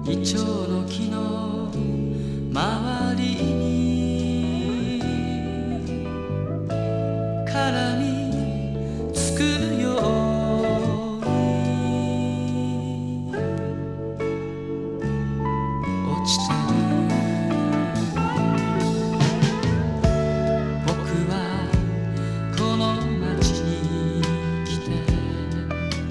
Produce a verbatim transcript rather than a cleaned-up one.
イチョウの木の周りに絡みつくように落ちて